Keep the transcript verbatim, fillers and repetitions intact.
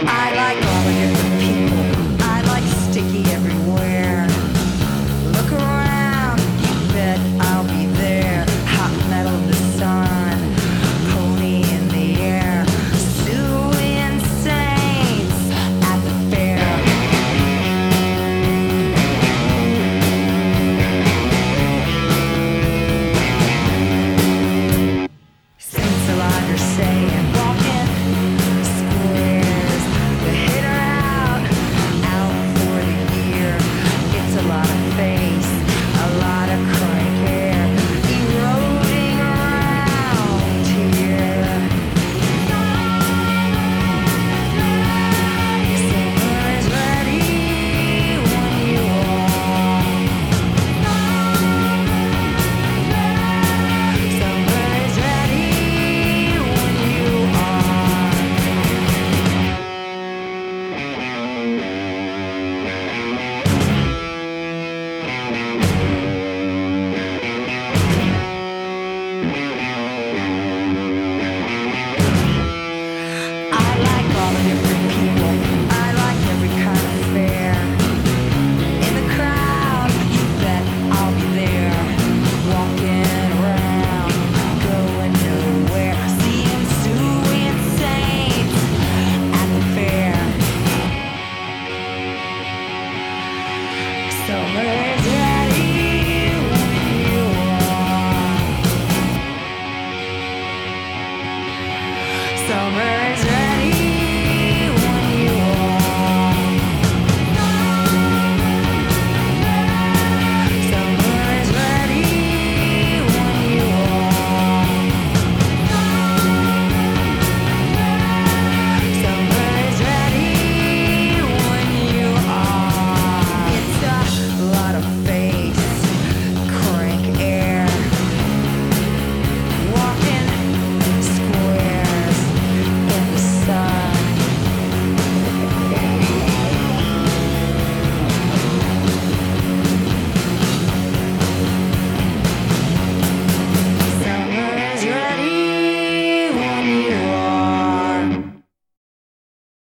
I like all the different people. I like sticky everywhere. Look around, you bet I'll be there. Hot metal, the sun, pony in the air. Suing saints at the fair. Saints alive are saying, walking squares. The hit her out, out for the year. It's a lot of face, a lot of crank hair, eroding around here. Summer is ready when you are. Summer is ready when you are. I like all the different people. I like every kind of fare. In the crowd, you bet I'll be there. Walking around, going nowhere. Seeing suing saints at the fair. Summer is ready when you are. Summer is ready.